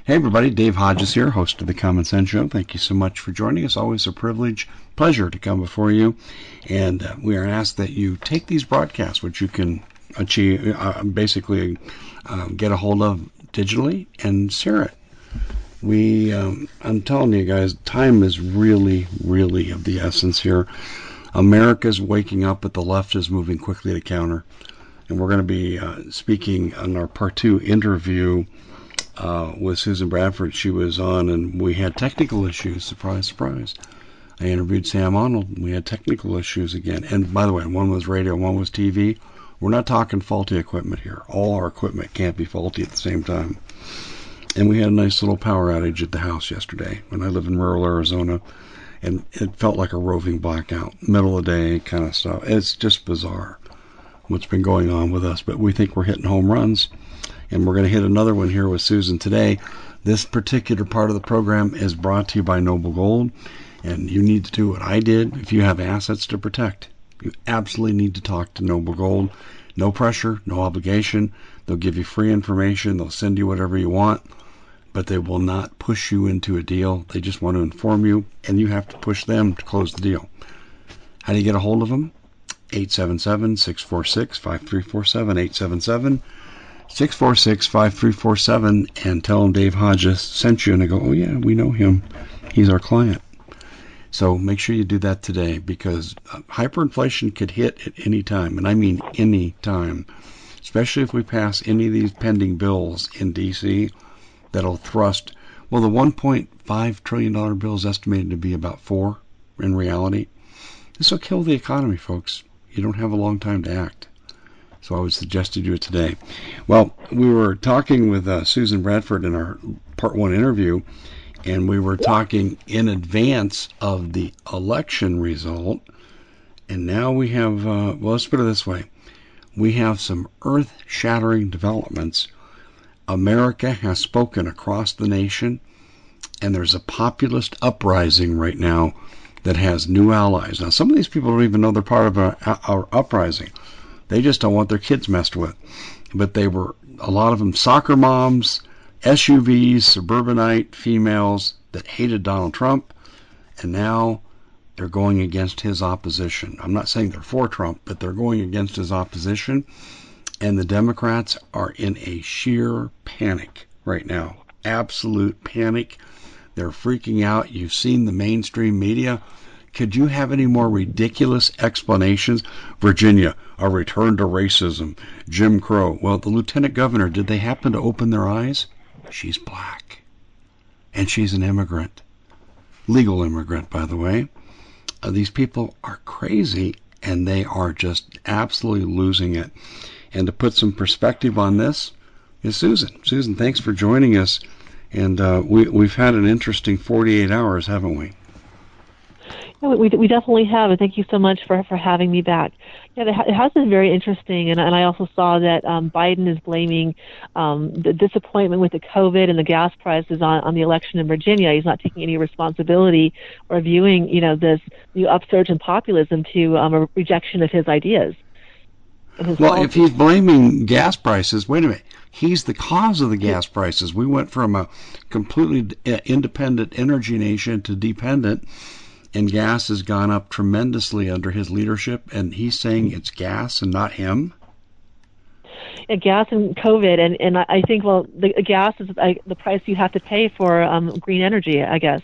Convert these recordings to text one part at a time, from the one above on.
Hey everybody, Dave Hodges here, host of the Common Sense Show. Thank you so much for joining us. Always a pleasure to come before you. And we are asked that you take these broadcasts, which you can achieve, get a hold of digitally, and share it. I'm telling you guys, time is really, really of the essence here. America's waking up, but the left is moving quickly to counter. And we're going to be speaking on our part 2 interview with Susan Bradford. She was on, and we had technical issues. Surprise, surprise. I interviewed Sam Arnold, and we had technical issues again. And by the way, one was radio, one was TV. We're not talking faulty equipment here. All our equipment can't be faulty at the same time. And we had a nice little power outage at the house yesterday when I live in rural Arizona, and it felt like a roving blackout, middle of the day kind of stuff. It's just bizarre what's been going on with us, but we think we're hitting home runs. And we're going to hit another one here with Susan today. This particular part of the program is brought to you by Noble Gold. And you need to do what I did. If you have assets to protect, you absolutely need to talk to Noble Gold. No pressure, no obligation. They'll give you free information. They'll send you whatever you want. But they will not push you into a deal. They just want to inform you. And you have to push them to close the deal. How do you get a hold of them? 877-646-5347. 877-646-5347, and tell them Dave Hodges sent you, and they go, oh yeah, we know him. He's our client. So make sure you do that today, because hyperinflation could hit at any time, and I mean any time, especially if we pass any of these pending bills in D.C. that'll thrust, well, the $1.5 trillion bill is estimated to be about $4 in reality. This will kill the economy, folks. You don't have a long time to act. So I would suggest you do it today. Well, we were talking with Susan Bradford in our part 1 interview, and we were talking in advance of the election result. And now we have, let's put it this way. We have some earth-shattering developments. America has spoken across the nation, and there's a populist uprising right now that has new allies. Now, some of these people don't even know they're part of our uprising. They just don't want their kids messed with. But they were, a lot of them, soccer moms, SUVs, suburbanite females that hated Donald Trump, and now they're going against his opposition. I'm not saying they're for Trump, but they're going against his opposition, and the Democrats are in a sheer panic right now. Absolute panic. They're freaking out. You've seen the mainstream media. Could you have any more ridiculous explanations? Virginia, a return to racism. Jim Crow. Well, the lieutenant governor, did they happen to open their eyes? She's black. And she's an immigrant. Legal immigrant, by the way. These people are crazy, and they are just absolutely losing it. And to put some perspective on this is Susan. Susan, thanks for joining us. And we've had an interesting 48 hours, haven't we? We definitely have, and thank you so much for having me back. Yeah, it has been very interesting, and I also saw that Biden is blaming the disappointment with the COVID and the gas prices on the election in Virginia. He's not taking any responsibility or viewing, this new upsurge in populism to a rejection of his ideas. Well, if he's blaming gas prices, wait a minute. He's the cause of the gas prices. We went from a completely independent energy nation to dependent, and gas has gone up tremendously under his leadership, and he's saying it's gas and not him? Yeah, gas and COVID, and I think, well, the gas is the price you have to pay for green energy, I guess,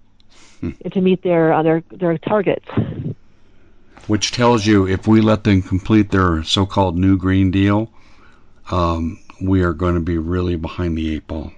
to meet their targets. Which tells you if we let them complete their so-called new Green Deal, we are going to be really behind the 8 ball.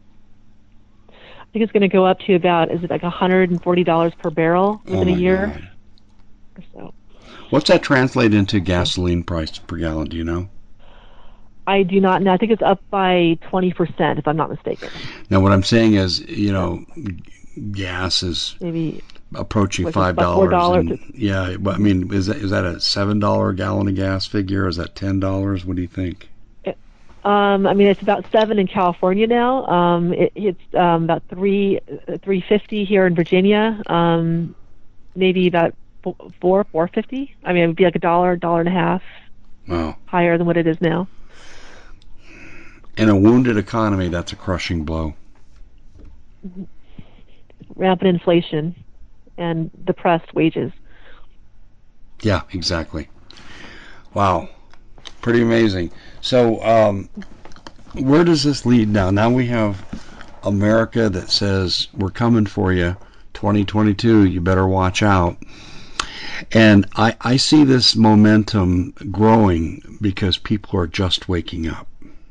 I think it's going to go up to about, is it like $140 per barrel within a year or so? What's that translate into gasoline price per gallon? Do you know? I do not know. I think it's up by 20%, if I'm not mistaken. Now, what I'm saying is, gas is maybe approaching $5. $4. Yeah, but I mean, is that a $7 a gallon of gas figure? Or is that $10? What do you think? It's about $7 in California now. It's about $3.50 here in Virginia. Maybe about $4.50. I mean, it would be like $1, and a half. Wow. Higher than what it is now. In a wounded economy, that's a crushing blow. rampant inflation and depressed wages. Yeah, exactly. Wow. Pretty amazing. So, where does this lead now? Now we have America that says, we're coming for you, 2022, you better watch out. And I see this momentum growing because people are just waking up.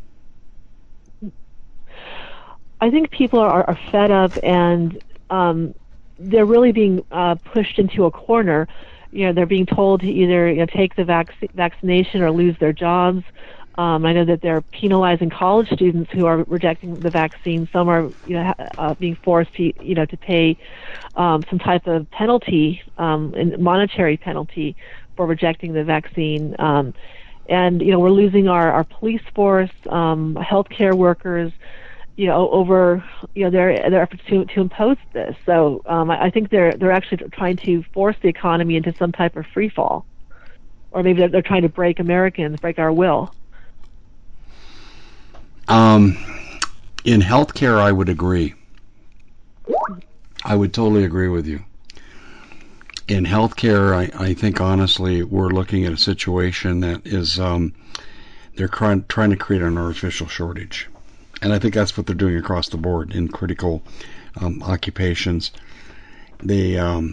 I think people are fed up, and they're really being pushed into a corner. They're being told to either take the vaccination or lose their jobs. I know that they're penalizing college students who are rejecting the vaccine. Some are being forced to to pay some type of penalty, monetary penalty, for rejecting the vaccine. And we're losing our police force, healthcare workers, over their efforts to impose this. So I think they're actually trying to force the economy into some type of free fall, or maybe they're trying to break Americans, break our will. In healthcare, I would agree. I would totally agree with you. In healthcare, I think honestly we're looking at a situation that is they're trying to create an artificial shortage. And I think that's what they're doing across the board in critical occupations. They, all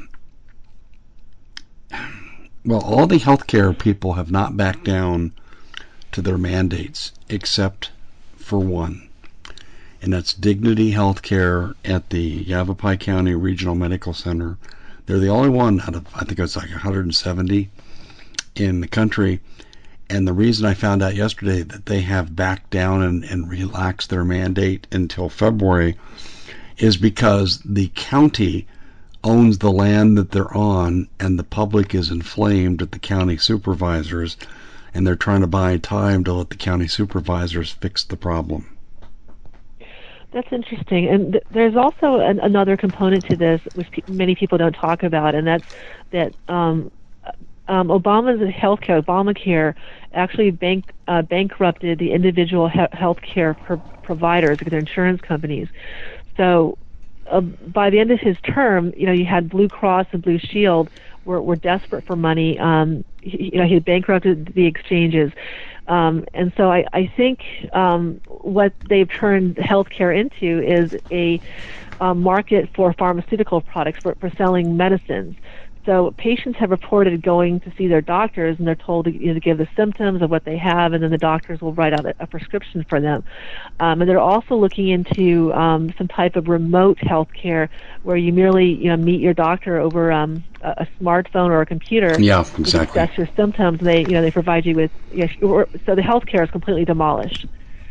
the healthcare people have not backed down to their mandates except for one, and that's Dignity Healthcare at the Yavapai County Regional Medical Center. They're the only one out of, I think it's like 170 in the country. And the reason I found out yesterday that they have backed down and relaxed their mandate until February is because the county owns the land that they're on, and the public is inflamed at the county supervisors, and they're trying to buy time to let the county supervisors fix the problem. That's interesting. And there's also another component to this, which many people don't talk about, and that's that Obama's healthcare, Obamacare, actually bankrupted the individual healthcare providers, their insurance companies. So by the end of his term, you had Blue Cross and Blue Shield were desperate for money. He had bankrupted the exchanges. And so I think what they've turned healthcare into is a market for pharmaceutical products, for selling medicines. So patients have reported going to see their doctors, and they're told to give the symptoms of what they have, and then the doctors will write out a prescription for them. And they're also looking into some type of remote health care where you merely meet your doctor over a smartphone or a computer. Yeah, exactly. That's your symptoms, and they provide you with so the health care is completely demolished.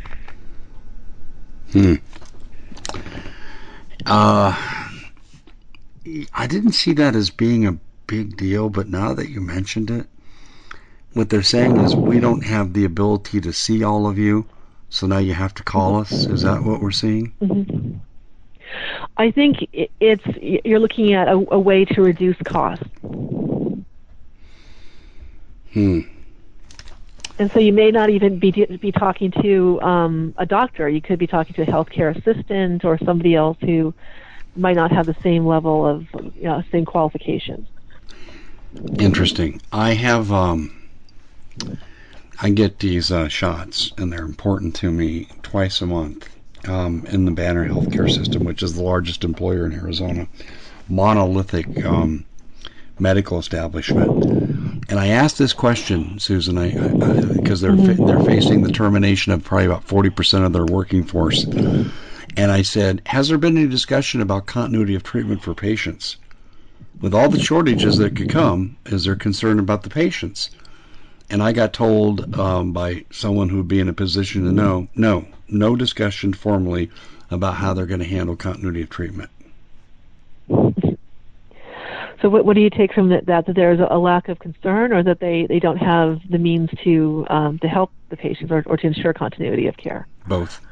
I didn't see that as being a big deal, but now that you mentioned it, what they're saying is we don't have the ability to see all of you, so now you have to call us. Is that what we're seeing? Mm-hmm. I think you're looking at a way to reduce costs. And so you may not even be talking to a doctor. You could be talking to a healthcare assistant or somebody else who might not have the same level of same qualifications. Interesting. I have I get these shots, and they're important to me twice a month in the Banner Healthcare System, which is the largest employer in Arizona, monolithic medical establishment. And I asked this question, Susan, because they're facing the termination of probably about 40% of their working force. And I said, has there been any discussion about continuity of treatment for patients? With all the shortages that could come, is there concern about the patients? And I got told by someone who would be in a position to know, no discussion formally about how they're going to handle continuity of treatment. So what do you take from that there's a lack of concern, or that they don't have the means to help the patients or to ensure continuity of care? Both.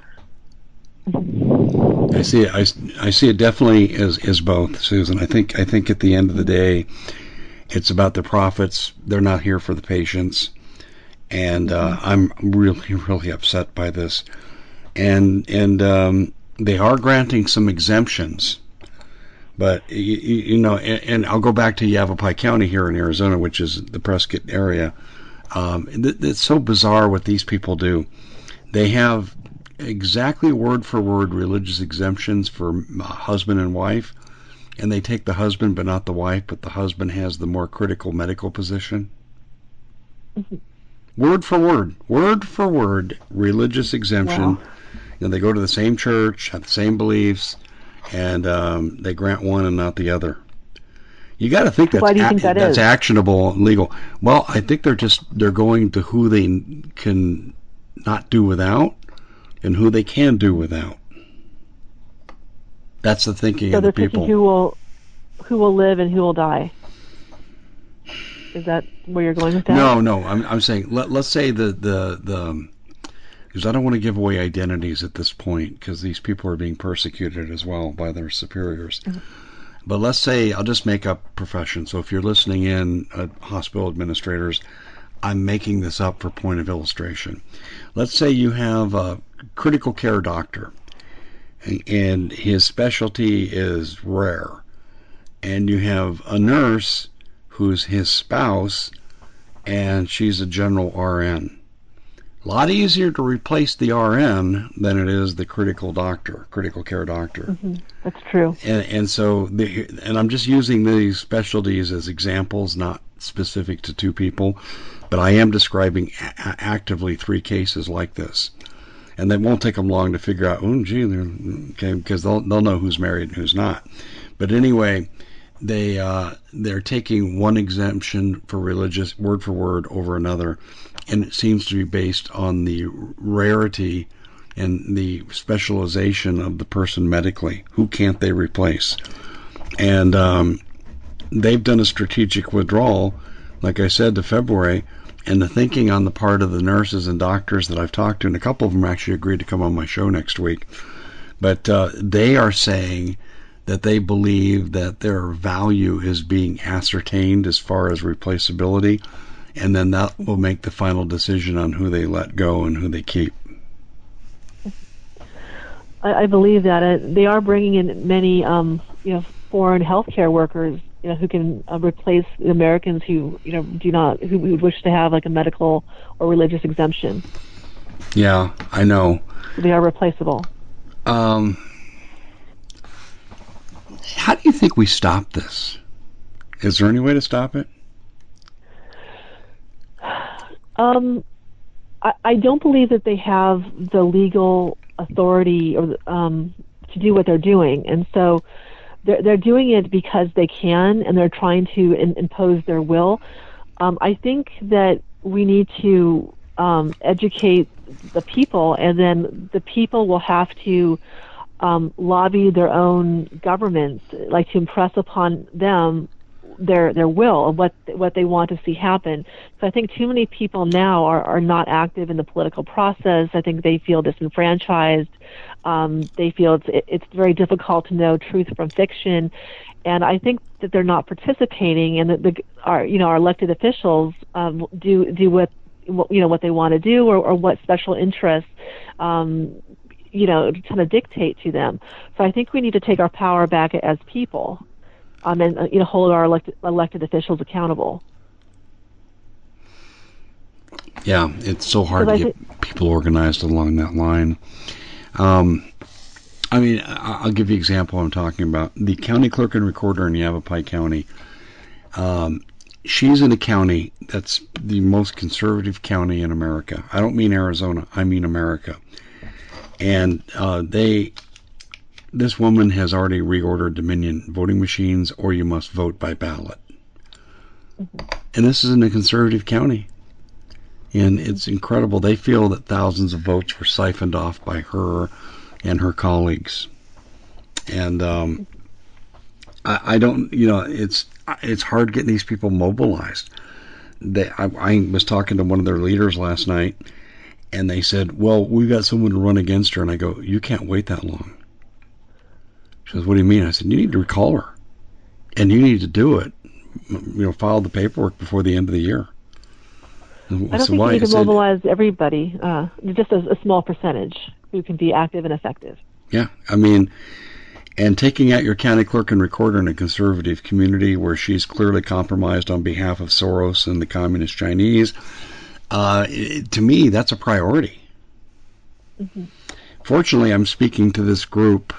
I see it definitely as both, Susan. I think at the end of the day, it's about the profits. They're not here for the patients, and I'm really upset by this. And They are granting some exemptions, but and I'll go back to Yavapai County here in Arizona, which is the Prescott area. It's so bizarre what these people do. They have exactly word for word religious exemptions for husband and wife, and they take the husband but not the wife, but the husband has the more critical medical position. Mm-hmm. Word for word, religious exemption. Wow. They go to the same church, have the same beliefs, and they grant one and not the other. You got to think that's Why do you think that's actionable and legal. Well, I think they're going to who they can not do without and who they can do without. That's the thinking of the people. So they're thinking who will live and who will die. Is that where you're going with that? No. I'm saying let's say the because I don't want to give away identities at this point because these people are being persecuted as well by their superiors. Mm-hmm. But let's say I'll just make up profession. So if you're listening in, hospital administrators, I'm making this up for point of illustration. Let's say you have a critical care doctor, and his specialty is rare, and you have a nurse who's his spouse, and she's a general RN. A lot easier to replace the RN than it is the critical care doctor. Mm-hmm. That's true. And so, and I'm just using these specialties as examples, not specific to two people, but I am describing actively 3 cases like this. And it won't take them long to figure out, because they'll know who's married and who's not. But anyway, they're taking one exemption for religious word for word over another, and it seems to be based on the rarity and the specialization of the person medically. Who can't they replace? And they've done a strategic withdrawal, like I said, to February, and the thinking on the part of the nurses and doctors that I've talked to, and a couple of them actually agreed to come on my show next week, but they are saying that they believe that their value is being ascertained as far as replaceability, and then that will make the final decision on who they let go and who they keep. I believe that they are bringing in many, foreign healthcare workers, who can replace the Americans who, who wish to have like a medical or religious exemption. Yeah, I know. They are replaceable. How do you think we stop this? Is there any way to stop it? I don't believe that they have the legal authority or to do what they're doing, and so they're doing it because they can, and they're trying to impose their will. I think that we need to educate the people, and then the people will have to lobby their own governments, like to impress upon them their will of what they want to see happen. So I think too many people now are not active in the political process. I think they feel disenfranchised. They feel it's very difficult to know truth from fiction, and I think that they're not participating, and that our elected officials do what they want to do, or what special interests kind of dictate to them. So I think we need to take our power back as people. And hold our elected officials accountable. Yeah, it's so hard to get people organized along that line. I'll give you an example I'm talking about. The county clerk and recorder in Yavapai County, she's in a county that's the most conservative county in America. I don't mean Arizona, I mean America. And this woman has already reordered Dominion voting machines, or you must vote by ballot. Mm-hmm. And this is in a conservative county. And it's incredible. They feel that thousands of votes were siphoned off by her and her colleagues. And I don't, it's hard getting these people mobilized. I was talking to one of their leaders last night, and they said, well, we got someone to run against her. And I go, you can't wait that long. She goes, what do you mean? I said, you need to recall her, and you need to do it. File the paperwork before the end of the year. I don't think you need to mobilize everybody, just a small percentage who can be active and effective. Yeah, I mean, and taking out your county clerk and recorder in a conservative community where she's clearly compromised on behalf of Soros and the communist Chinese, to me, that's a priority. Mm-hmm. Fortunately, I'm speaking to this group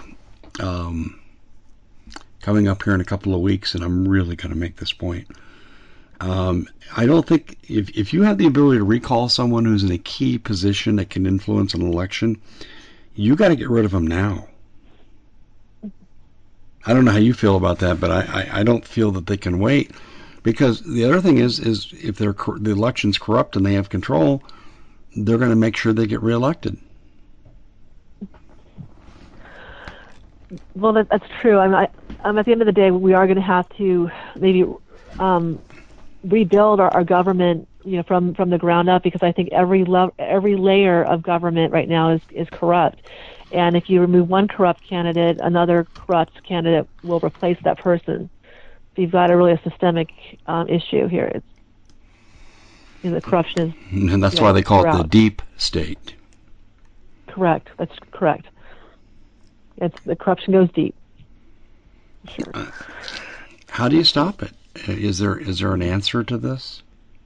coming up here in a couple of weeks, and I'm really going to make this point. I don't think if you have the ability to recall someone who's in a key position that can influence an election, you got to get rid of them now. I don't know how you feel about that, but I don't feel that they can wait, because the other thing is if the election's corrupt and they have control, they're going to make sure they get reelected. Well, that's true. At the end of the day, we are going to have to maybe rebuild our government, from the ground up, because I think every layer of government right now is corrupt. And if you remove one corrupt candidate, another corrupt candidate will replace that person. So you've got a systemic issue here. The corruption is, and that's why they call it the deep state. Correct. That's correct. The corruption goes deep. Sure. How do you stop it? Is there an answer to this?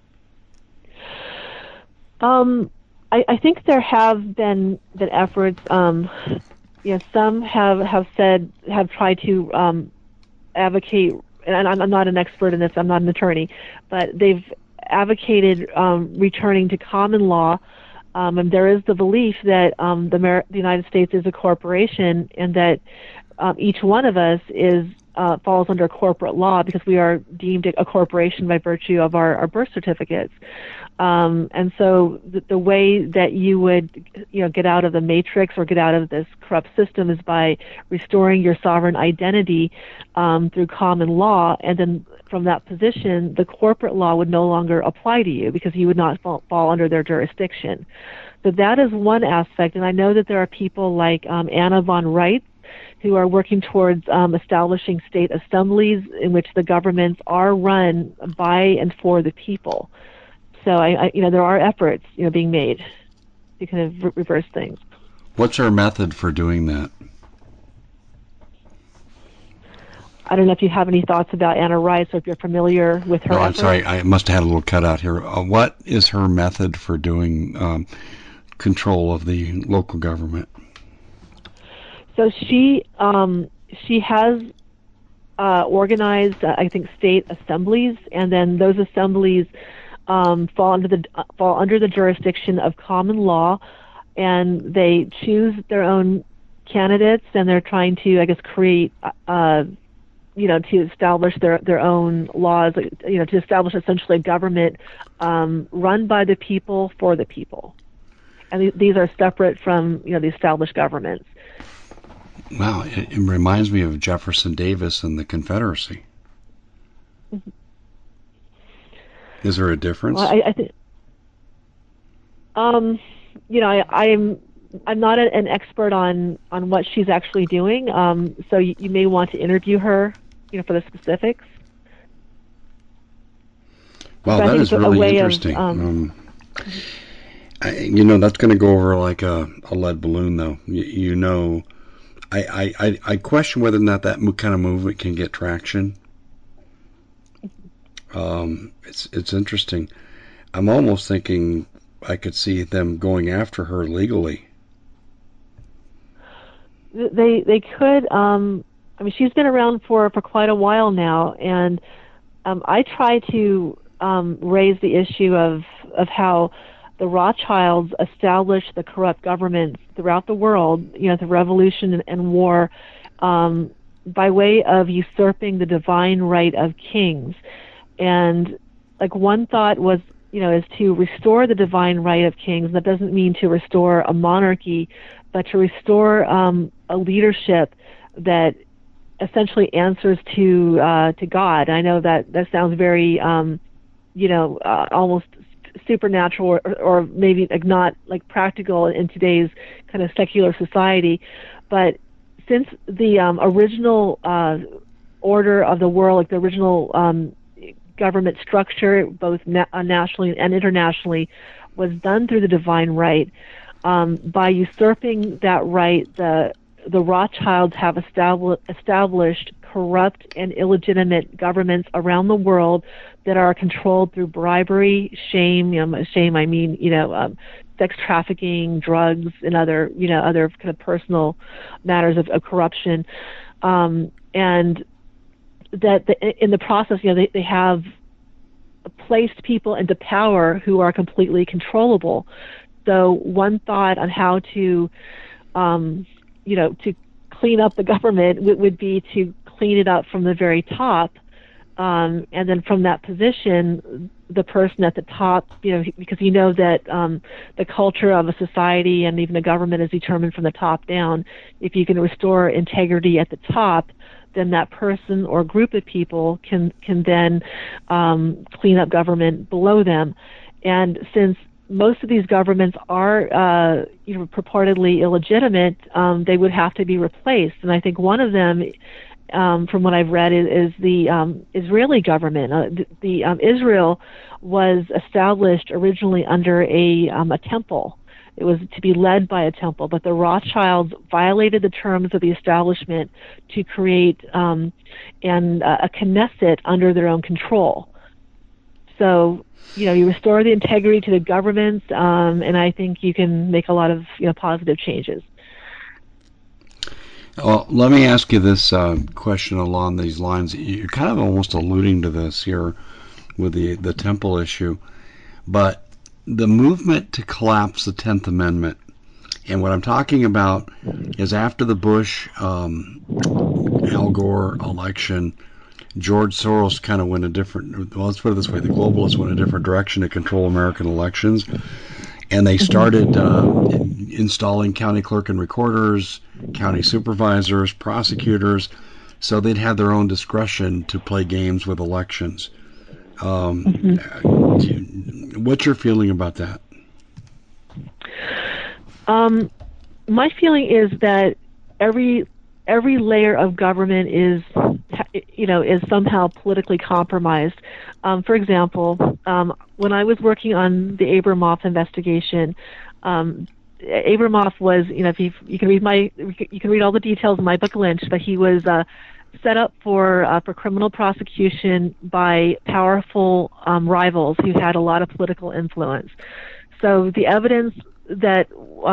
I think there have been efforts. Some have tried to advocate, and I'm not an expert in this. I'm not an attorney, but they've advocated returning to common law. And there is the belief that the United States is a corporation, and that each one of us falls under corporate law because we are deemed a corporation by virtue of our birth certificates. And so the way that you would get out of the matrix or get out of this corrupt system is by restoring your sovereign identity through common law, and then from that position, the corporate law would no longer apply to you because you would not fall under their jurisdiction. So that is one aspect, and I know that there are people like Anna von Reitz who are working towards establishing state assemblies in which the governments are run by and for the people. So there are efforts being made to kind of reverse things. What's her method for doing that? I don't know if you have any thoughts about Anna Rice or if you're familiar with her. No, I'm efforts. sorry. I must have had a little cutout here. What is her method for doing control of the local government? So she has organized, I think, state assemblies, and then those assemblies fall under the jurisdiction of common law, and they choose their own candidates, and they're trying to, I guess, create, to establish their own laws, to establish essentially a government run by the people for the people, and these are separate from the established governments. Wow, it reminds me of Jefferson Davis and the Confederacy. Mm-hmm. Is there a difference? Well, I think, I'm not an expert on what she's actually doing. So you may want to interview her, for the specifics. Well, that is really interesting. That's going to go over like a lead balloon, though. I question whether or not that kind of movement can get traction. It's interesting. I'm almost thinking I could see them going after her legally. They could. She's been around for quite a while now, and I try to raise the issue of how the Rothschilds established the corrupt governments throughout the world, the revolution and war, by way of usurping the divine right of kings. And like one thought was, is to restore the divine right of kings. That doesn't mean to restore a monarchy, but to restore a leadership that essentially answers to God. I know that sounds very, almost supernatural or maybe like not like practical in today's kind of secular society. But since the original order of the world, like the original government structure, both nationally and internationally, was done through the divine right, by usurping that right, the the Rothschilds have established corrupt and illegitimate governments around the world that are controlled through bribery, shame. Shame, I mean, sex trafficking, drugs, and other kind of personal matters of corruption, and that in the process, they have placed people into power who are completely controllable. So one thought on how to, to clean up the government would be to clean it up from the very top, and then from that position, the person at the top, because that the culture of a society and even a government is determined from the top down. If you can restore integrity at the top, then that person or group of people can then clean up government below them. And since most of these governments are purportedly illegitimate, they would have to be replaced. And I think one of them, from what I've read, is the Israeli government. Israel was established originally under a temple. It was to be led by a temple, but the Rothschilds violated the terms of the establishment to create a Knesset under their own control. So, you restore the integrity to the governments, and I think you can make a lot of positive changes. Well, let me ask you this question along these lines. You're kind of almost alluding to this here with the temple issue, but the movement to collapse the 10th Amendment, and what I'm talking about is after the Bush, Al Gore election, George Soros kind of went let's put it this way, the globalists went a different direction to control American elections, and they started installing county clerk and recorders, county supervisors, prosecutors, so they'd have their own discretion to play games with elections. What's your feeling about that? My feeling is that every layer of government is somehow politically compromised. For example, when I was working on the Abramoff investigation, Abramoff was, if you can read all the details in my book Lynch, but he was set up for criminal prosecution by powerful rivals who had a lot of political influence. So the evidence that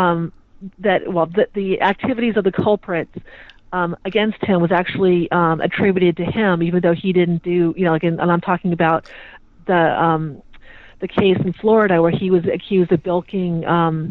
the activities of the culprits against him was actually attributed to him, even though he didn't do, and I'm talking about the case in Florida where he was accused of bilking,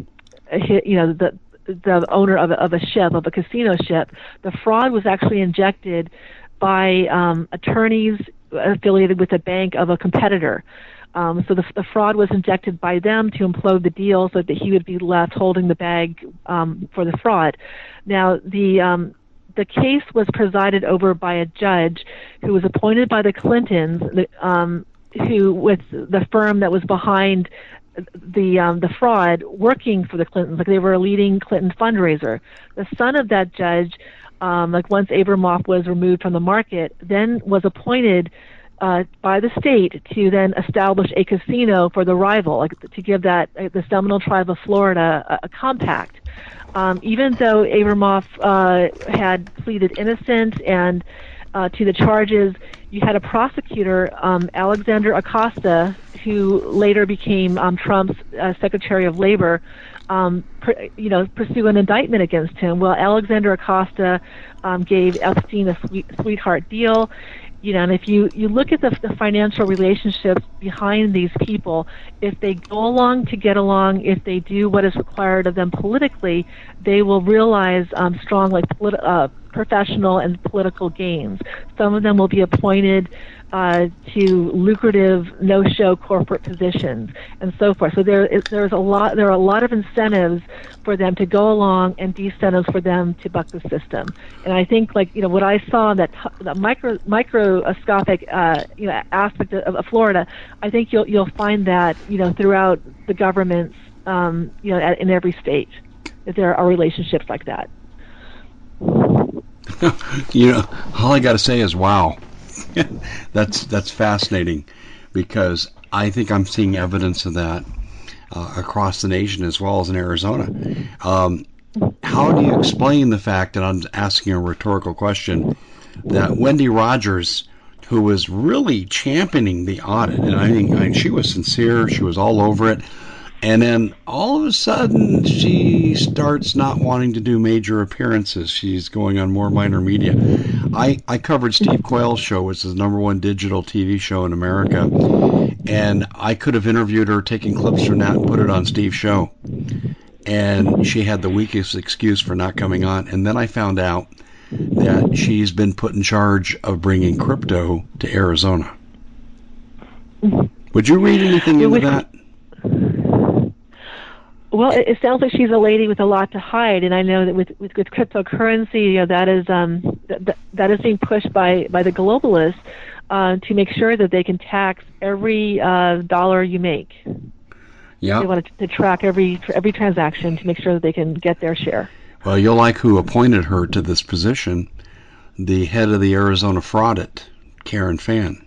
the owner of a ship, of a casino ship. The fraud was actually injected by attorneys affiliated with a bank of a competitor. So the fraud was injected by them to implode the deal so that he would be left holding the bag for the fraud. Now, the case was presided over by a judge who was appointed by the Clintons, who with the firm that was behind the fraud, working for the Clintons, like they were a leading Clinton fundraiser. The son of that judge, once Abramoff was removed from the market, then was appointed by the state to then establish a casino for the rival, to give that the Seminole Tribe of Florida a compact. Even though Abramoff had pleaded innocent and to the charges, you had a prosecutor, Alexander Acosta, who later became Trump's Secretary of Labor, pursue an indictment against him. Well, Alexander Acosta gave Epstein a sweetheart deal. And if you look at the financial relationships behind these people, if they go along to get along, if they do what is required of them politically, they will realize strong professional and political gains. Some of them will be appointed to lucrative no-show corporate positions and so forth. So there are a lot of incentives for them to go along and disincentives for them to buck the system. And I think what I saw in that microscopic aspect of Florida, I think you'll find that throughout the governments in every state that there are relationships like that. All I got to say is wow. That's fascinating, because I think I'm seeing evidence of that across the nation as well as in Arizona. how do you explain the fact, and I'm asking a rhetorical question, that Wendy Rogers, who was really championing the audit, and I think she was sincere, she was all over it, and then all of a sudden she starts not wanting to do major appearances. She's going on more minor media. I covered Steve Quayle's show, which is the #1 digital TV show in America, and I could have interviewed her, taken clips from that, and put it on Steve's show. And she had the weakest excuse for not coming on. And then I found out that she's been put in charge of bringing crypto to Arizona. Would you read anything into that? Well, it sounds like she's a lady with a lot to hide, and I know that with cryptocurrency, that is being pushed by the globalists to make sure that they can tax every dollar you make. Yeah. They want to track every transaction to make sure that they can get their share. Well, you'll like who appointed her to this position, the head of the Arizona Fraudit, Karen Fann.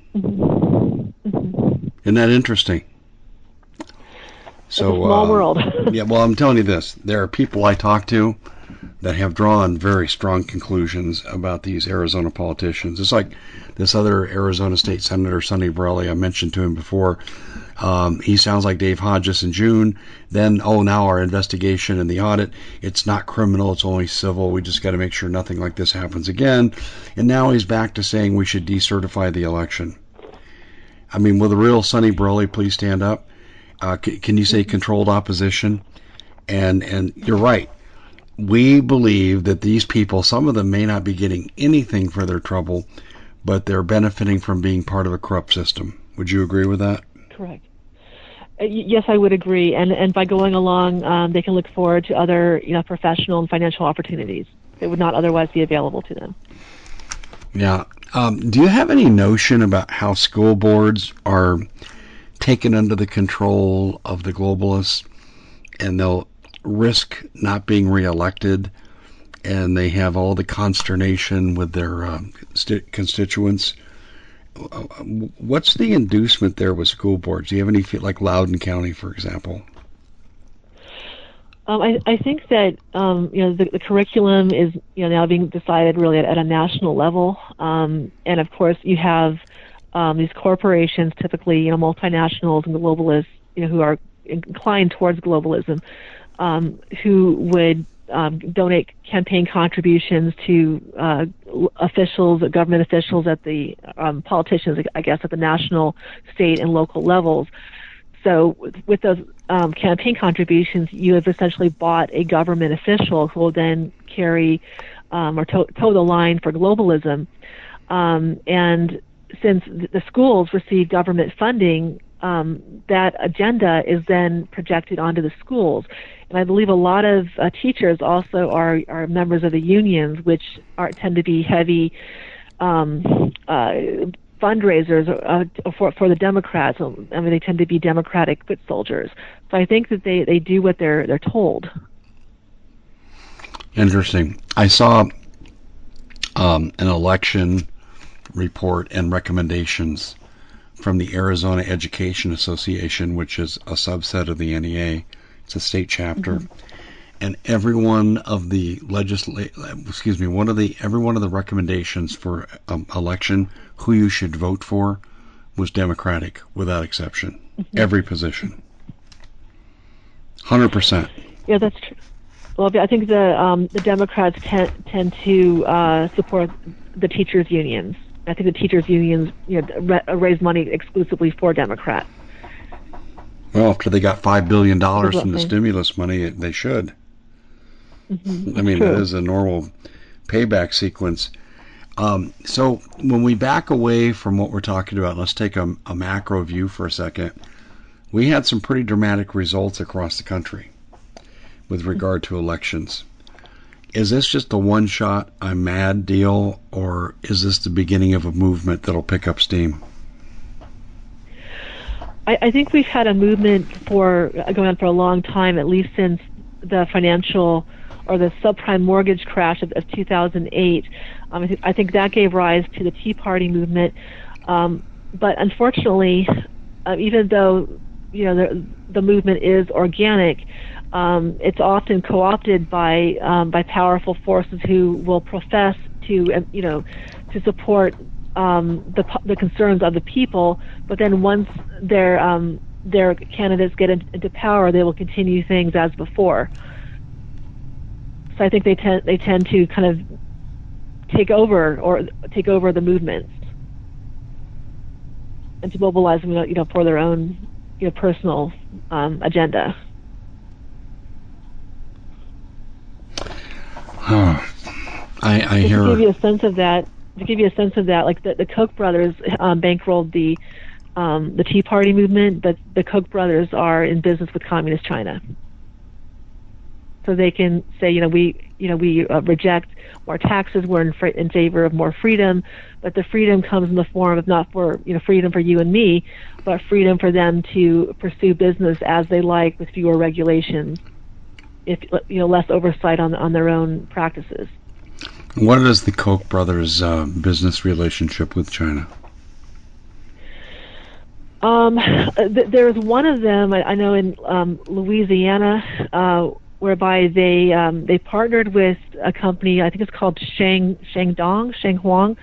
Isn't that interesting? So, it's a small world. Yeah, well, I'm telling you this. There are people I talk to that have drawn very strong conclusions about these Arizona politicians. It's like this other Arizona State Senator, Sonny Borrelli, I mentioned to him before. He sounds like Dave Hodges in June. Then, now our investigation and the audit, it's not criminal, it's only civil. We just got to make sure nothing like this happens again. And now he's back to saying we should decertify the election. I mean, will the real Sonny Borrelli please stand up? Can you say controlled opposition? And you're right. We believe that these people, some of them may not be getting anything for their trouble, but they're benefiting from being part of a corrupt system. Would you agree with that? Correct. Yes, I would agree. And by going along, they can look forward to other, professional and financial opportunities that would not otherwise be available to them. Yeah. Do you have any notion about how school boards are taken under the control of the globalists, and they'll risk not being reelected, and they have all the consternation with their constituents? What's the inducement there with school boards? Do you have any feel like Loudoun County, for example? I think that the curriculum is now being decided really at a national level, and of course you have these corporations, typically multinationals and globalists, who are inclined towards globalism, who would donate campaign contributions to government officials at the politicians, I guess, at the national, state, and local levels. So with those campaign contributions, you have essentially bought a government official who will then carry or toe the line for globalism. And since the schools receive government funding, that agenda is then projected onto the schools. And I believe a lot of teachers also are members of the unions, which tend to be heavy fundraisers for the Democrats. I mean, they tend to be Democratic foot soldiers. So I think that they do what they're told. Interesting. I saw an election report and recommendations from the Arizona Education Association, which is a subset of the NEA. It's a state chapter. Mm-hmm. And every one of the every one of the recommendations for election, who you should vote for, was Democratic without exception. Mm-hmm. Every position. 100%. Yeah, that's true. Well, I think the Democrats tend to support the teachers' unions. I think the teachers' unions raise money exclusively for Democrats. Well, after they got $5 billion from the stimulus money, they should. Mm-hmm. I mean, that is a normal payback sequence. So when we back away from what we're talking about, let's take a macro view for a second. We had some pretty dramatic results across the country with regard to elections. Is this just a one-shot, I'm mad deal, or is this the beginning of a movement that'll pick up steam? I think we've had a movement going on for a long time, at least since the financial or the subprime mortgage crash of 2008. I think that gave rise to the Tea Party movement. But unfortunately, even though the movement is organic, it's often co-opted by powerful forces who will profess to to support the concerns of the people, but then once their candidates get into power, they will continue things as before. So I think they tend to kind of take over the movements and to mobilize them, for their own personal agenda. I hear. To give you a sense of that, like the Koch brothers bankrolled the Tea Party movement, but the Koch brothers are in business with Communist China, so they can say, we reject more taxes, we're in favor of more freedom, but the freedom comes in the form of not for freedom for you and me, but freedom for them to pursue business as they like with fewer regulations, if less oversight on their own practices. What is the Koch brothers' business relationship with China? There's one of them I know in Louisiana, whereby they partnered with a company, I think it's called Shenhuang,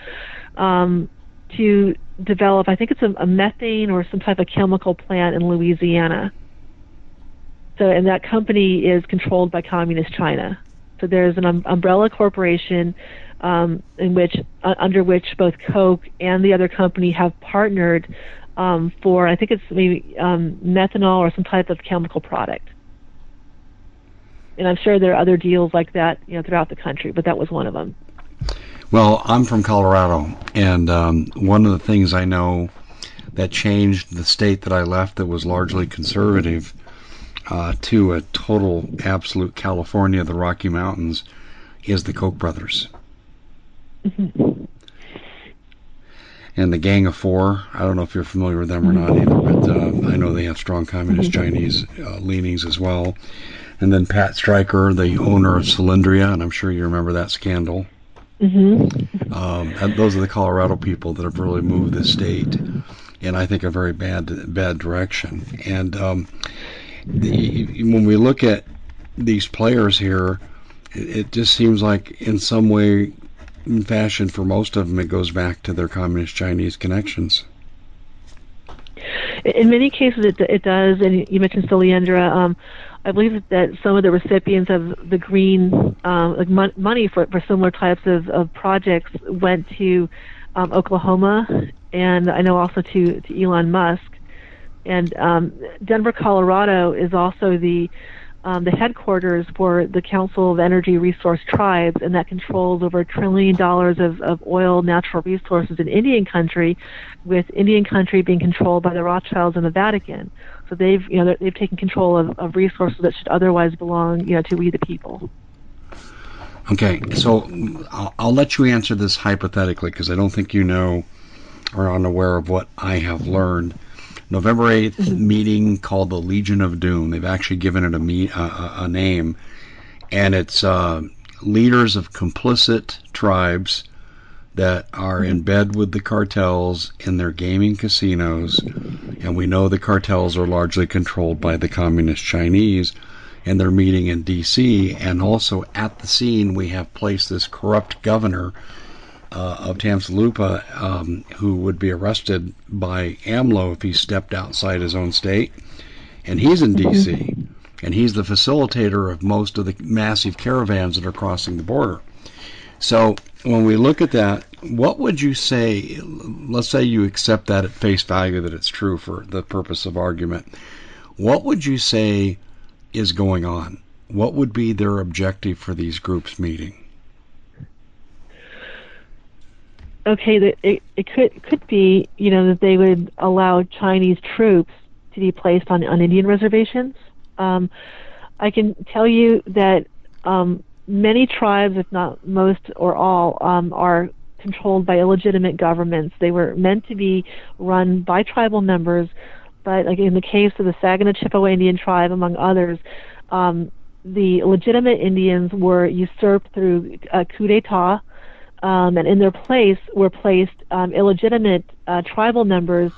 to develop, I think it's a methane or some type of chemical plant in Louisiana. So, and that company is controlled by Communist China. So there's an umbrella corporation under which both Koch and the other company have partnered for, I think it's maybe methanol or some type of chemical product. And I'm sure there are other deals like that, throughout the country, but that was one of them. Well, I'm from Colorado, and one of the things I know that changed the state that I left that was largely conservative to a total, absolute California, the Rocky Mountains, is the Koch brothers. Mm-hmm. And the Gang of Four, I don't know if you're familiar with them or not either, but I know they have strong communist Chinese leanings as well. And then Pat Stryker, the owner of Cylindria, and I'm sure you remember that scandal. Mm-hmm. Those are the Colorado people that have really moved the state in, I think, a very bad direction. And when we look at these players here, it just seems like in some way, in fashion, for most of them, it goes back to their communist Chinese connections. In many cases, it does. And you mentioned Cylindria. I believe that some of the recipients of the green money for similar types of projects went to Oklahoma, and I know also to Elon Musk. And Denver, Colorado is also the headquarters for the Council of Energy Resource Tribes, and that controls over $1 trillion of oil, natural resources in Indian country, with Indian country being controlled by the Rothschilds and the Vatican. So they've taken control of resources that should otherwise belong to we the people. Okay, so I'll let you answer this hypothetically, because I don't think you know or are unaware of what I have learned. November 8th meeting called the Legion of Doom. They've actually given it a name, and it's leaders of complicit tribes that are in bed with the cartels in their gaming casinos, and we know the cartels are largely controlled by the communist Chinese, and they're meeting in D.C., and also at the scene we have placed this corrupt governor of Tamaulipas, who would be arrested by AMLO if he stepped outside his own state, and he's in D.C., and he's the facilitator of most of the massive caravans that are crossing the border. So when we look at that, what would you say, let's say you accept that at face value, that it's true for the purpose of argument, what would you say is going on? What would be their objective for these groups meeting? Okay, it could be, that they would allow Chinese troops to be placed on Indian reservations. I can tell you that many tribes, if not most or all, are controlled by illegitimate governments. They were meant to be run by tribal members, but like in the case of the Saginaw Chippewa Indian tribe, among others, the legitimate Indians were usurped through a coup d'etat, and in their place were placed illegitimate tribal members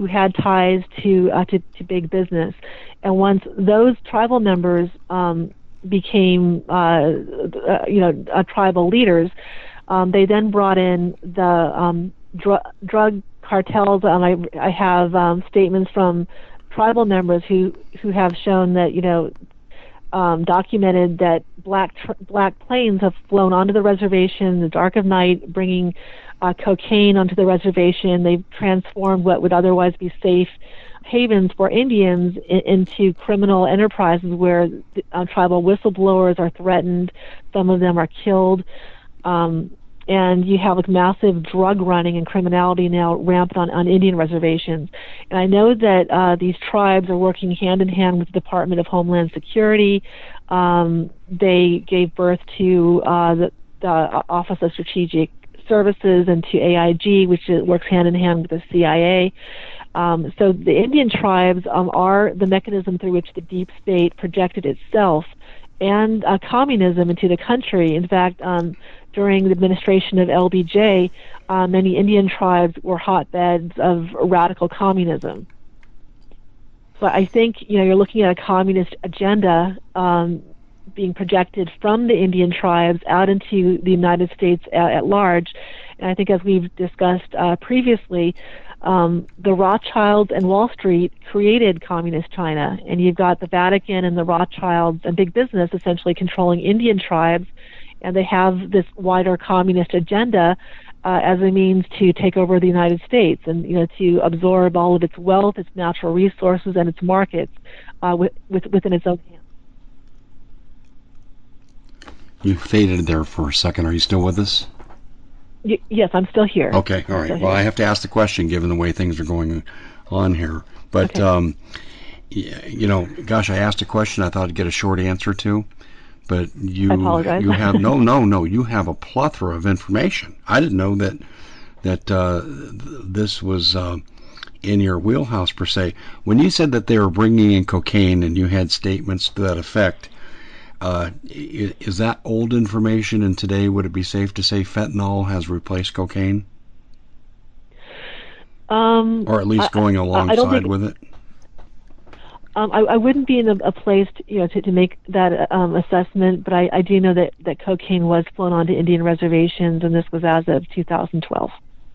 who had ties to big business. And once those tribal members became tribal leaders, they then brought in the drug cartels. I have statements from tribal members who have shown that documented that black planes have flown onto the reservation in the dark of night, bringing cocaine onto the reservation. They've transformed what would otherwise be safe havens for Indians into criminal enterprises where tribal whistleblowers are threatened. Some of them are killed. And you have massive drug running and criminality now rampant on Indian reservations. And I know that these tribes are working hand in hand with the Department of Homeland Security. They gave birth to the Office of Strategic Services and to AIG, which works hand in hand with the CIA. So the Indian tribes are the mechanism through which the deep state projected itself and communism into the country. In fact, during the administration of LBJ, many Indian tribes were hotbeds of radical communism. So I think you're looking at a communist agenda being projected from the Indian tribes out into the United States at large. And I think, as we've discussed previously, the Rothschilds and Wall Street created communist China, and you've got the Vatican and the Rothschilds and big business essentially controlling Indian tribes, and they have this wider communist agenda as a means to take over the United States and to absorb all of its wealth, its natural resources, and its markets within its own hands. You faded there for a second. Are you still with us? Yes, I'm still here. Okay, all right. Well, I have to ask the question given the way things are going on here. But, okay. Gosh, I asked a question I thought I'd get a short answer to. But I apologize. you have no. You have a plethora of information. I didn't know that this was in your wheelhouse per se. When you said that they were bringing in cocaine and you had statements to that effect, is that old information? And today, would it be safe to say fentanyl has replaced cocaine, or at least going alongside with it? I wouldn't be in a place to make that assessment, but I do know that cocaine was flown onto Indian reservations, and this was as of 2012.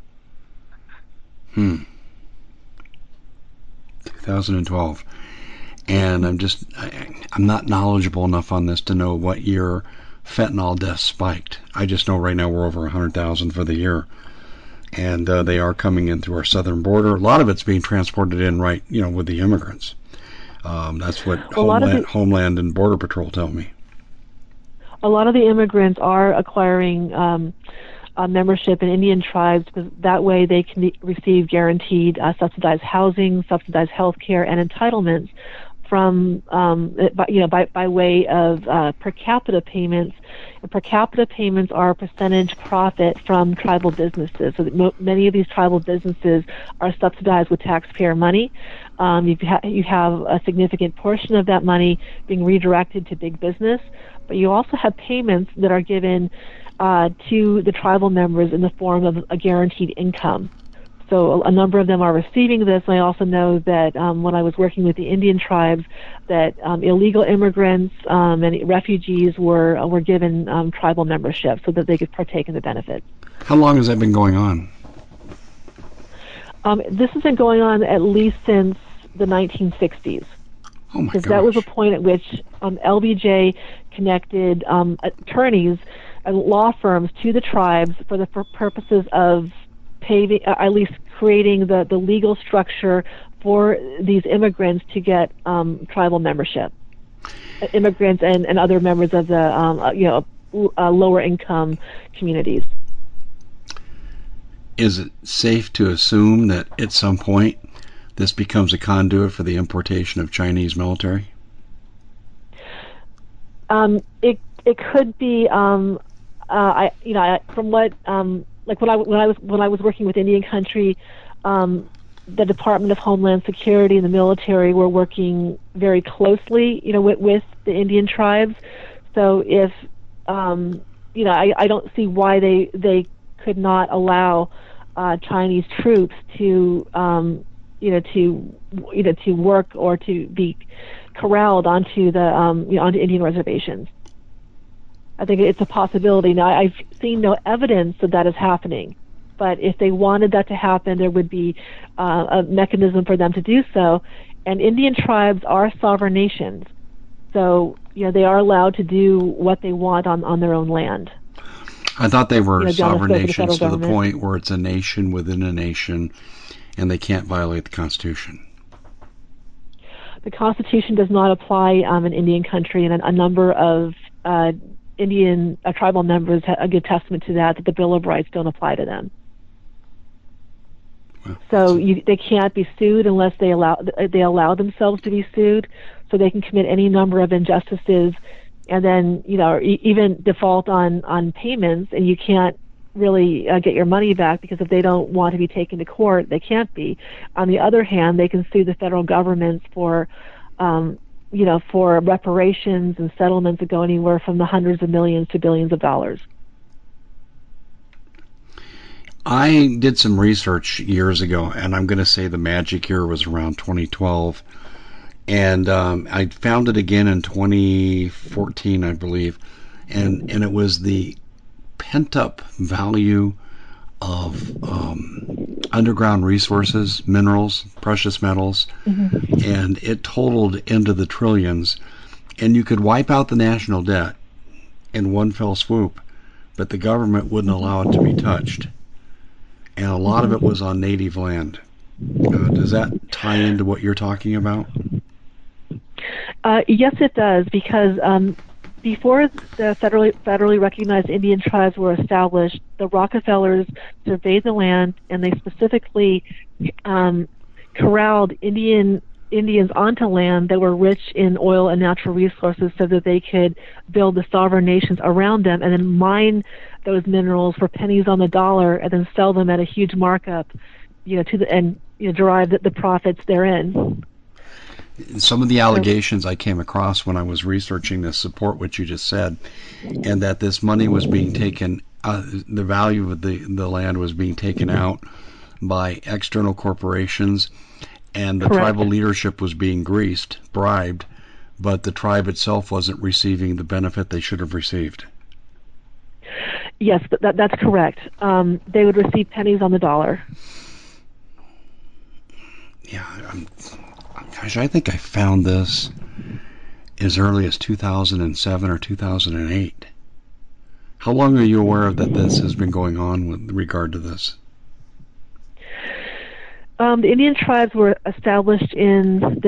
2012. And I'm not knowledgeable enough on this to know what year fentanyl deaths spiked. I just know right now we're over 100,000 for the year. And they are coming in through our southern border. A lot of it's being transported in with the immigrants. That's what Homeland and Border Patrol tell me. A lot of the immigrants are acquiring membership in Indian tribes because that way they can receive guaranteed subsidized housing, subsidized health care, and entitlements from by way of per capita payments. And per capita payments are a percentage profit from tribal businesses. So that many of these tribal businesses are subsidized with taxpayer money. You have a significant portion of that money being redirected to big business, but you also have payments that are given to the tribal members in the form of a guaranteed income. So a number of them are receiving this. And I also know that when I was working with the Indian tribes, that illegal immigrants and refugees were given tribal membership so that they could partake in the benefits. How long has that been going on? This has been going on at least since the 1960s. Oh my gosh. Because that was a point at which LBJ connected attorneys and law firms to the tribes for the purposes of paving, at least creating the legal structure for these immigrants to get tribal membership. Immigrants and other members of the lower income communities. Is it safe to assume that at some point this becomes a conduit for the importation of Chinese military? It could be. From what like when I was working with Indian country, the Department of Homeland Security and the military were working very closely, with the Indian tribes. So if I don't see why they could not allow Chinese troops to to work or to be corralled onto the onto Indian reservations. I think it's a possibility. Now, I've seen no evidence that that is happening, but if they wanted that to happen, there would be a mechanism for them to do so. And Indian tribes are sovereign nations, so they are allowed to do what they want on their own land. I thought they were sovereign nations to the point where it's a nation within a nation, and they can't violate the Constitution. The Constitution does not apply in Indian country, and a number of Indian tribal members give testament to that the Bill of Rights don't apply to them. Well, so they can't be sued unless they allow themselves to be sued, so they can commit any number of injustices, and then even default on payments, and you can't really get your money back, because if they don't want to be taken to court, they can't be. On the other hand, they can sue the federal government for for reparations and settlements that go anywhere from the hundreds of millions to billions of dollars. I did some research years ago, and I'm going to say the magic year was around 2012. And I found it again in 2014, I believe. And it was the pent-up value of underground resources, minerals, precious metals, and it totaled into the trillions. And you could wipe out the national debt in one fell swoop, but the government wouldn't allow it to be touched. And a lot of it was on native land. Does that tie into what you're talking about? Yes, it does, because before the federally recognized Indian tribes were established, the Rockefellers surveyed the land, and they specifically corralled Indians onto land that were rich in oil and natural resources, so that they could build the sovereign nations around them, and then mine those minerals for pennies on the dollar, and then sell them at a huge markup, derive the profits therein. Some of the allegations I came across when I was researching this support what you just said, and that this money was being taken, the value of the land was being taken out by external corporations, and the tribal leadership was being bribed, but the tribe itself wasn't receiving the benefit they should have received. Yes, that's correct. They would receive pennies on the dollar. Yeah, gosh, I think I found this as early as 2007 or 2008. How long are you aware of that this has been going on with regard to this? The Indian tribes were established around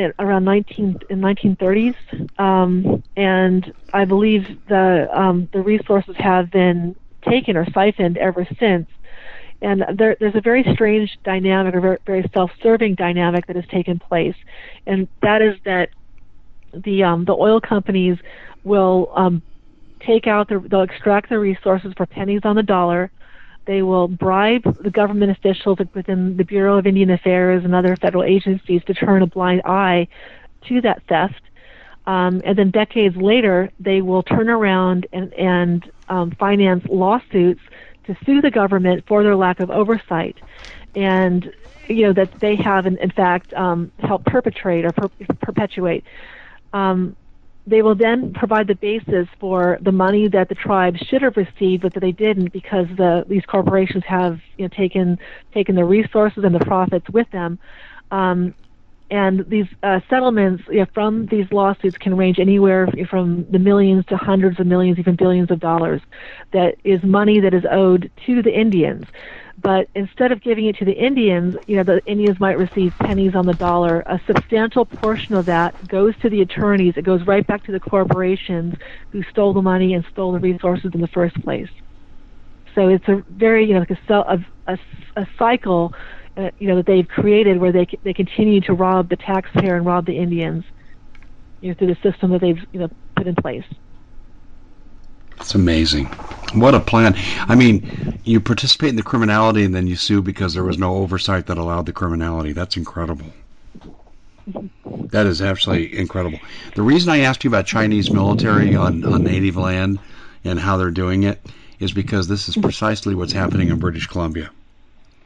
1930s, and I believe the resources have been taken or siphoned ever since. And there's a very strange dynamic, or very self-serving dynamic that has taken place, and that is that the oil companies will they'll extract the resources for pennies on the dollar. They will bribe the government officials within the Bureau of Indian Affairs and other federal agencies to turn a blind eye to that theft. And then decades later, they will turn around and finance lawsuits to sue the government for their lack of oversight, and that they have in fact helped perpetrate or perpetuate. They will then provide the basis for the money that the tribes should have received, but that they didn't, because these corporations have taken the resources and the profits with them. And these settlements from these lawsuits can range anywhere from the millions to hundreds of millions, even billions of dollars. That is money that is owed to the Indians. But instead of giving it to the Indians, the Indians might receive pennies on the dollar. A substantial portion of that goes to the attorneys. It goes right back to the corporations who stole the money and stole the resources in the first place. So it's a very, like a cycle, that they've created, where they continue to rob the taxpayer and rob the Indians, through the system that they've put in place. It's amazing. What a plan. I mean, you participate in the criminality and then you sue because there was no oversight that allowed the criminality. That's incredible. That is absolutely incredible. The reason I asked you about Chinese military on native land and how they're doing it is because this is precisely what's happening in British Columbia.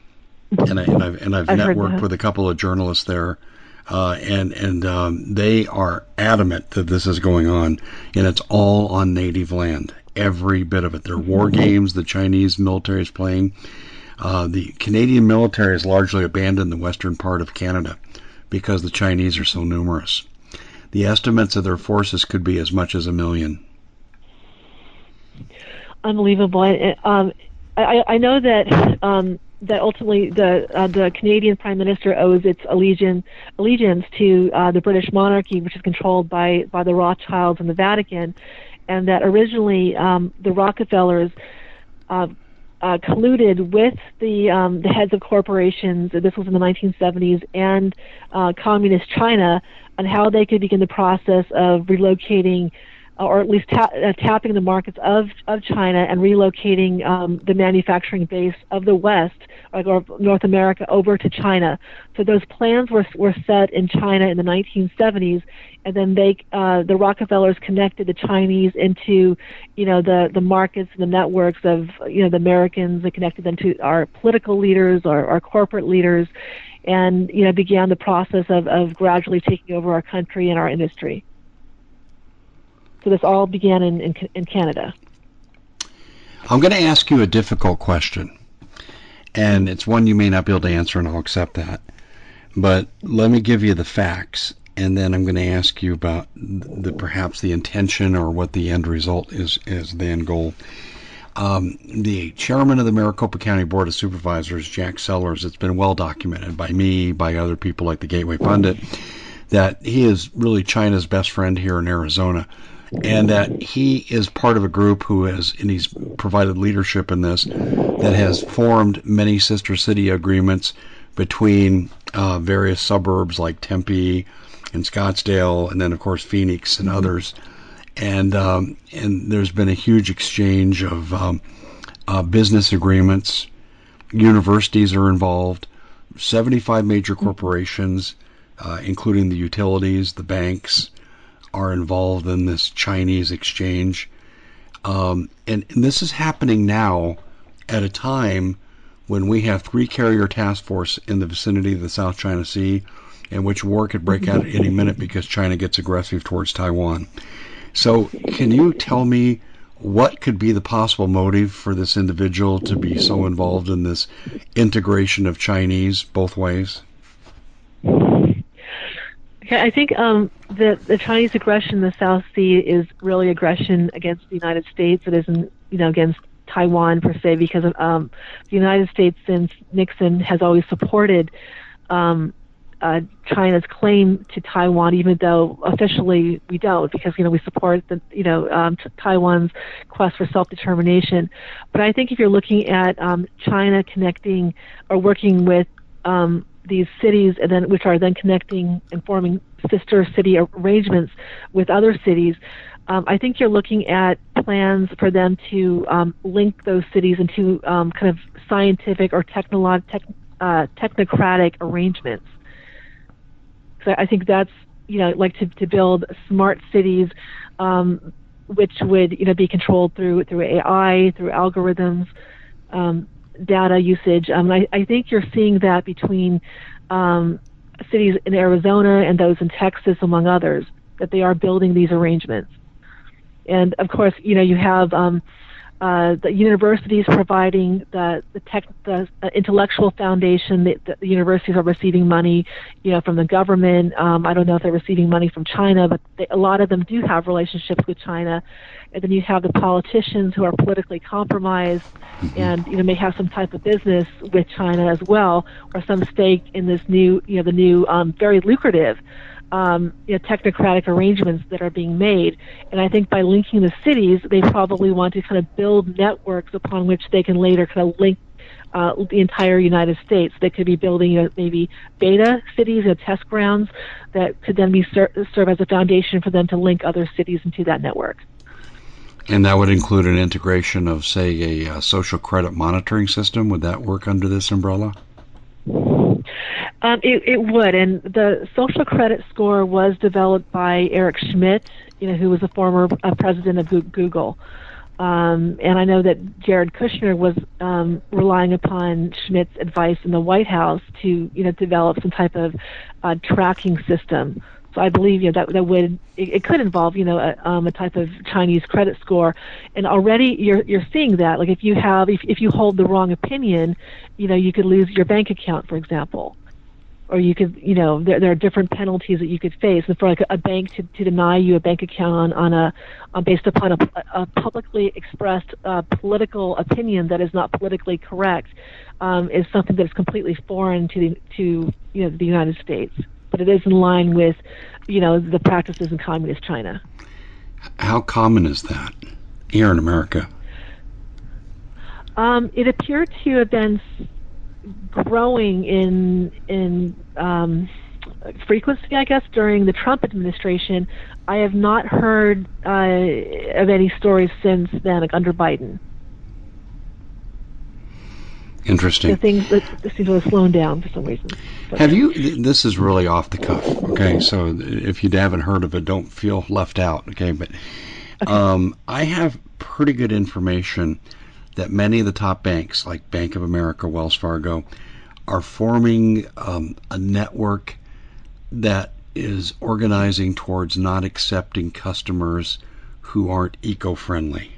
and I've I've heard networked that. with a couple of journalists there, and they are adamant that this is going on, and it's all on native land. Every bit of it. They're war games the Chinese military is playing. The Canadian military has largely abandoned the western part of Canada because the Chinese are so numerous. The estimates of their forces could be as much as 1 million. Unbelievable. I know that that ultimately the Canadian Prime Minister owes its allegiance to the British monarchy, which is controlled by the Rothschilds and the Vatican, and that originally the Rockefellers colluded with the heads of corporations. This was in the 1970s, and communist China, on how they could begin the process of relocating, or at least tapping the markets of China and relocating the manufacturing base of the West, or North America, over to China. So those plans were set in China in the 1970s, and then the Rockefellers connected the Chinese into, the markets and the networks of, the Americans. They connected them to our political leaders, our corporate leaders, and, began the process of gradually taking over our country and our industry. So this all began in Canada. I'm going to ask you a difficult question, and it's one you may not be able to answer, and I'll accept that. But let me give you the facts, and then I'm going to ask you about perhaps the intention or what the end result is the end goal. The chairman of the Maricopa County Board of Supervisors, Jack Sellers, it's been well documented by me, by other people like the Gateway Pundit, that he is really China's best friend here in Arizona, and that he is part of a group and he's provided leadership in this, that has formed many sister city agreements between various suburbs like Tempe and Scottsdale, and then of course Phoenix and others. And there's been a huge exchange of business agreements. Universities are involved. 75 major corporations, including the utilities, the banks, are involved in this Chinese exchange. And this is happening now at a time when we have 3 carrier task force in the vicinity of the South China Sea, in which war could break out at any minute because China gets aggressive towards Taiwan. So can you tell me what could be the possible motive for this individual to be so involved in this integration of Chinese both ways? Okay, I think the Chinese aggression in the South Sea is really aggression against the United States. It isn't, against Taiwan per se, because the United States, since Nixon, has always supported China's claim to Taiwan, even though officially we don't, because we support Taiwan's quest for self-determination. But I think if you're looking at China connecting or working with these cities, and then which are then connecting and forming sister city arrangements with other cities, I think you're looking at plans for them to link those cities into kind of scientific or technocratic arrangements. So I think that's, like to build smart cities, which would, be controlled through AI, through algorithms, data usage. I think you're seeing that between cities in Arizona and those in Texas, among others, that they are building these arrangements. And of course, you have the universities providing the intellectual foundation. The universities are receiving money, from the government. I don't know if they're receiving money from China, but a lot of them do have relationships with China. And then you have the politicians who are politically compromised, and may have some type of business with China as well, or some stake in this new, the new very lucrative technocratic arrangements that are being made. And I think by linking the cities, they probably want to kind of build networks upon which they can later kind of link the entire United States. They could be building maybe beta cities, test grounds that could then be serve as a foundation for them to link other cities into that network. And that would include an integration of, say, a social credit monitoring system. Would that work under this umbrella? It would, and the social credit score was developed by Eric Schmidt, who was a former president of Google. And I know that Jared Kushner was relying upon Schmidt's advice in the White House to, develop some type of tracking system. So I believe, that would it could involve, a type of Chinese credit score. And already you're seeing that. Like if you hold the wrong opinion, you could lose your bank account, for example. Or you could, there are different penalties that you could face. And for like a bank to deny you a bank account based upon a publicly expressed political opinion that is not politically correct, is something that is completely foreign to the United States. But it is in line with, the practices in communist China. How common is that here in America? It appeared to have been growing in frequency, I guess, during the Trump administration. I have not heard of any stories since then, like under Biden. Interesting. Things that seem to have slowed down for some reason. Have you? This is really off the cuff. Okay, so if you haven't heard of it, don't feel left out. Okay, but I have pretty good information that many of the top banks, like Bank of America, Wells Fargo, are forming a network that is organizing towards not accepting customers who aren't eco-friendly.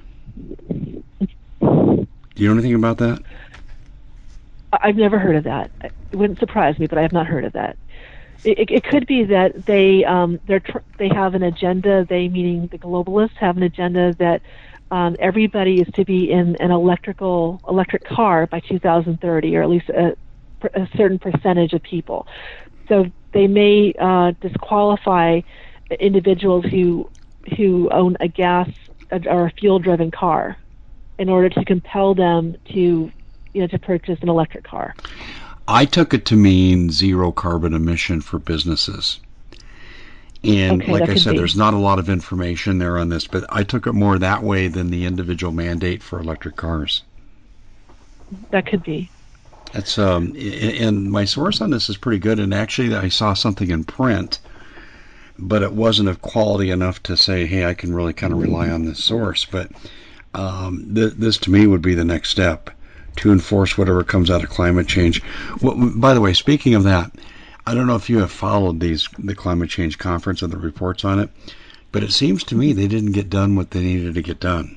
Do you know anything about that? I've never heard of that. It wouldn't surprise me, but I have not heard of that. It could be that they have an agenda. They, meaning the globalists, have an agenda that everybody is to be in an electric car by 2030, or at least a certain percentage of people. So they may disqualify individuals who own a gas or a fuel-driven car in order to compel them to purchase an electric car. I took it to mean zero carbon emission for businesses. And okay, like I said, there's not a lot of information there on this, but I took it more that way than the individual mandate for electric cars. That could be. That's and my source on this is pretty good. And actually, I saw something in print, but it wasn't of quality enough to say, hey, I can really kind of rely on this source. But this to me would be the next step to enforce whatever comes out of climate change. Well, by the way, speaking of that, I don't know if you have followed the climate change conference and the reports on it, but it seems to me they didn't get done what they needed to get done.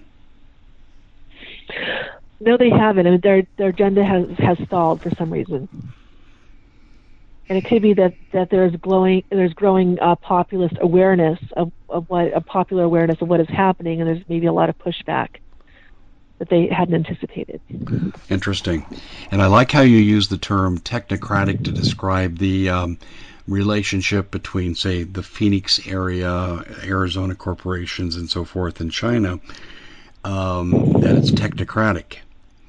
No, they haven't. I mean, their agenda has stalled for some reason, and it could be that there's growing populist awareness of popular awareness of what is happening, and there's maybe a lot of pushback that they hadn't anticipated. Interesting. And I like how you use the term technocratic to describe the relationship between, say, the Phoenix area, Arizona corporations, and so forth in China, that it's technocratic.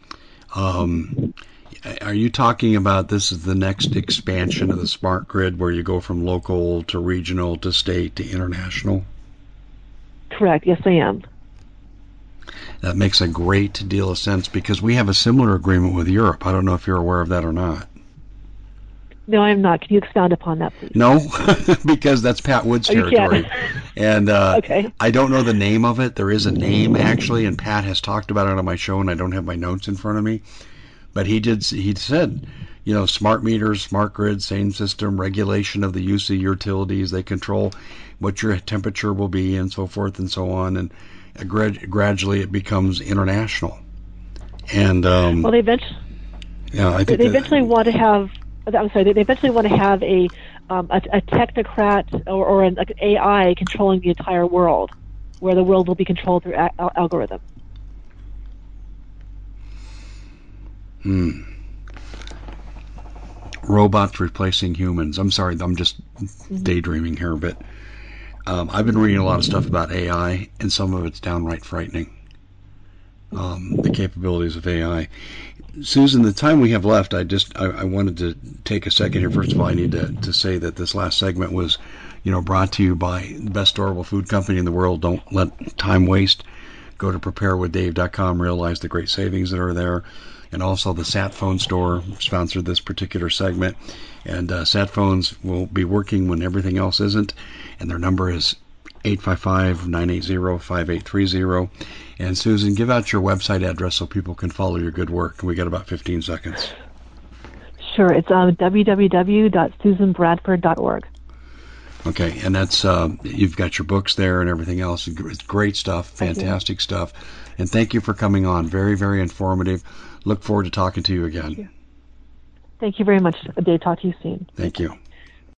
Are you talking about this is the next expansion of the smart grid where you go from local to regional to state to international? Correct. Yes, I am. That makes a great deal of sense because we have a similar agreement with Europe. I don't know if you're aware of that or not. No, I'm not. Can you expound upon that, please? No, because that's Pat Wood's territory. And okay. I don't know the name of it. There is a name, actually, and Pat has talked about it on my show, and I don't have my notes in front of me. But he said, smart meters, smart grid, same system, regulation of the use of utilities. They control what your temperature will be and so forth and so on. And gradually it becomes international. And well, they eventually, I think they eventually want to have. I'm sorry. They eventually want to have a technocrat or an AI controlling the entire world, where the world will be controlled through algorithm. Robots replacing humans. I'm sorry, I'm just daydreaming here, but I've been reading a lot of stuff about AI, and some of it's downright frightening. The capabilities of AI. Susan, the time we have left, I wanted to take a second here. First of all, I need to say that this last segment was, brought to you by the best storable food company in the world. Don't let time waste. Go to preparewithdave.com, realize the great savings that are there. And also the Sat Phone store sponsored this particular segment. And Sat Phones will be working when everything else isn't. And their number is 855-980-5830. And Susan, give out your website address so people can follow your good work. We got about 15 seconds. Sure. It's www.susanbradford.org. Okay, and that's you've got your books there and everything else. It's great stuff, fantastic stuff. And thank you for coming on. Very, very informative. Look forward to talking to you again. Thank you very much, Dave. Talk to you soon. Thank you.